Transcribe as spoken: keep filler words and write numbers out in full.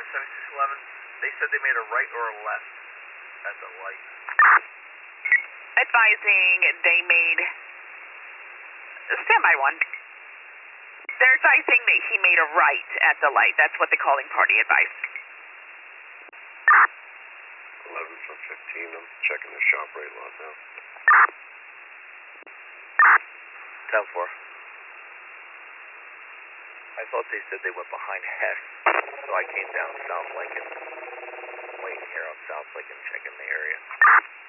seventy-six eleven. They said they made a right or a left at the light. Advising they made, stand by one. They're advising that he made a right at the light. That's what the calling party advised. eleven from fifteen, I'm checking the shop rate lot now. ten four. I thought they said they went behind Hess, so I came down South Lincoln. I'm waiting here on South Lincoln, checking the area.